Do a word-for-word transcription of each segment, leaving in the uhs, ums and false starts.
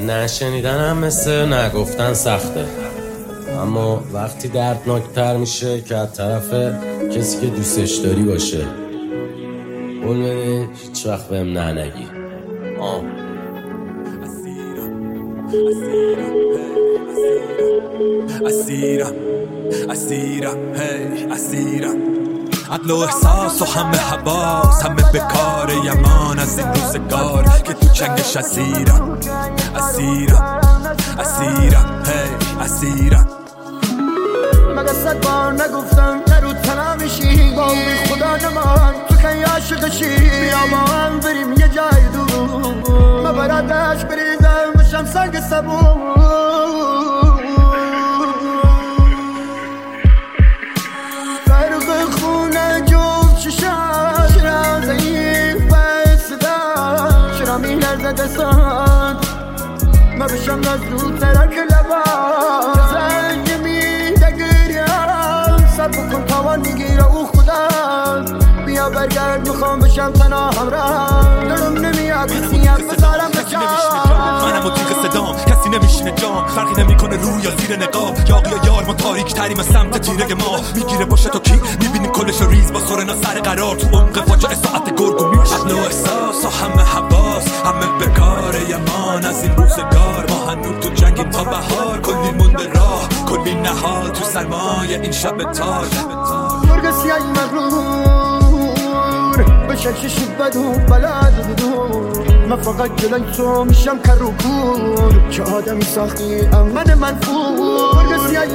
نشنیدن هم مثل نگفتن سخته، اما وقتی دردناکتر میشه که از طرف کسی که دوستش داری باشه. قول بده هیچ وقت بهم نه نگی. آه اسیرم اسیرم هی اسیرم عدل و احساس و همه حواس همه بکار یمان از این روزگار که تو چنگش اسیرم اسیرم اسیرم هی اسیرم. مگه صد بار نگفتم نرو تنها میشی با بی خدا نمان تو که عاشقشی بیا با هم بریم یه جای دور مبراتش بریزم بشم سنگ سبون فرق خونه جفت چشم چرا ضعیف بسدا چرا میلرزه دستان ما بشم نزدود ترک لبان زنگ میده گریم سر بکن تاوان میگیره او خدا بیا برگرد میخوام بشم تنها همراه دلم نمیاد کسیم بذارم بچم منم و تیغ صدام کسی نمیشینه جام فرقی نمیکنه روی یا زیر نقاب یاقی یا یار ما تاریک تریم سمت تیره ما میگیره باشه تو کی میبینی کلش ریز با سرنا سر قرار تو عمق فاجعه ساعت گرگو میشه عقل و احساس و همه حواس همه بکار یمان از این روزگار ما هنوز تو جنگیم تا بهار کلی مونده راه کلی نهال تو سرمایه این شب تار مرگ سیاهی مغرور بشه چشی بدو بلد بدون من فقط جلوی تو میشم کر و کور که آدمی ساختی امن منفور مرگ سیاهی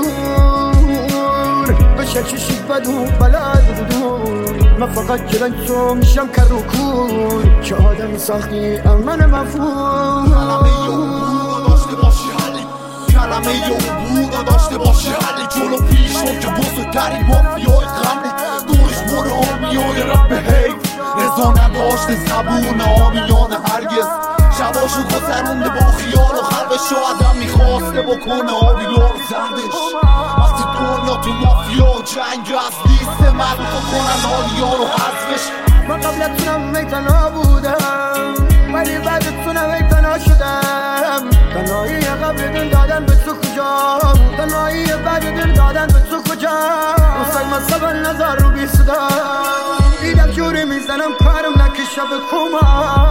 مغرور بشه چشی بدو بلد بدون من فقط جلوی تو میشم کر و کور که آدمی ساختی امن منفور کلمه یوبور داشته باشی حلی کلمه یوبور داشته باشی حلی جلو پیش رو که بزرگترین مافیای غمه دورش مور آمیای رب حیف رضا نداشته زبون آمیان هرگز شباشو گذرونده با خیال و خلقش آدم میخواسته بکنه آبیار زندش وقتی دنیا تو مافیا و جنگ از لیست مردم کنن آلیا رو حذفش من قبلتونم میتنا بودم ولی بعدتونم میتنا شدم تنهایی قبل دل دادن به تو کجا تنهایی بعد دل دادن به تو کجا اصلا من سبل نظر رو بی صدا دیدم جوری میزنم کارم نکشه به کما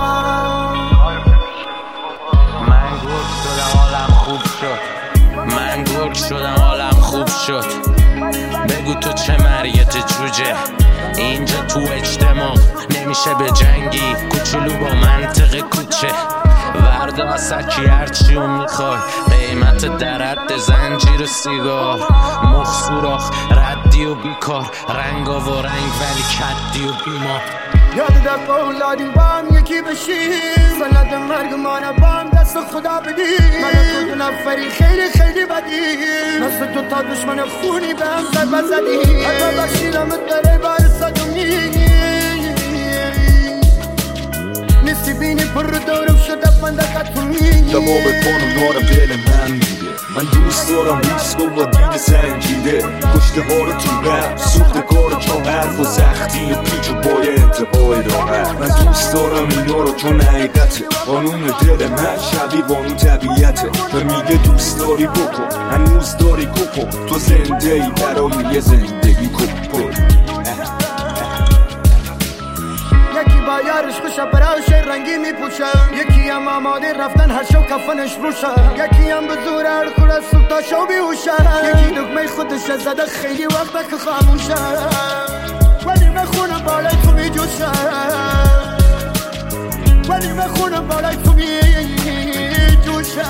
من گرگ شدم حالم خوب شد من گرگ شدم حالم خوب شد بگو تو چه مریت جوجه اینجا تو اجتماع نمیشه به جنگی کوچولو با منطق کوچه وردا سکی هرچی اون میخوای قیمت درد زنجیر سیگار مخ سوراخ ردی و بیکار رنگا و رنگ ولی کدی و بیمار یاد دفعه اولادیم با هم یکی بشیم سند مرگ مانه با هم دست خدا بدیم من تو دو نفری خیلی خیلی بدیم مثل تو تا دشمن خونی به هم ضربه زدیم حتی بخشیدمت داره باعث دونی نیستی بینی پر دورم شده فندقت تو میگی جواب کن و دارم دل من میگه من دوست دارم ریسک و با دید سنگیده کشته ها رو تو رم سوخت کار چون حرف و سختی پیچ و بای انتباه راحت من دوست دارم اینا رو چون حقیقته قانون دل من شبیه بانون طبیعته و میگه دوست داری بکن هنوز داری کن تو زنده ای برای یه زندگی کن یکی با یارش خوشه براش رنگی میپوشه یکی هم آماده رفتن هر شو کفنش روشه یکی هم به زور هر خور از صبح تا شو بیوشه یکی دکمه خودش زده خیلی وقت که خاموشه ولی بخونه بالای تو میجوشه ولی بخونه بالای تو میجوشه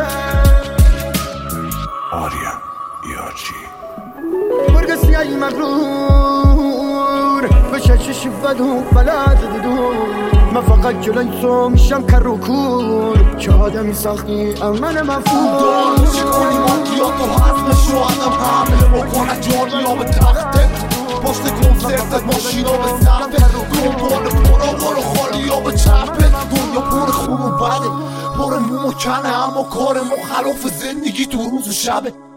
آریم یارچی مرگ سیاهی مغرور بشه چشی بدو بلد بدون من فقط جلوی تو میشم کر و کور که آدمی ساختی امن مفهوم دارم چه کنی مافیا تو حضمش رو آدم حمله بکنه جانیا به تختت پشت کنسرتت ماشینا به سمتت دنبال پرا برو خالی ها به چپت دنیا پر خوب و بده پر مو و کنه اما کار ما خلاف زندگی تو روز و شبه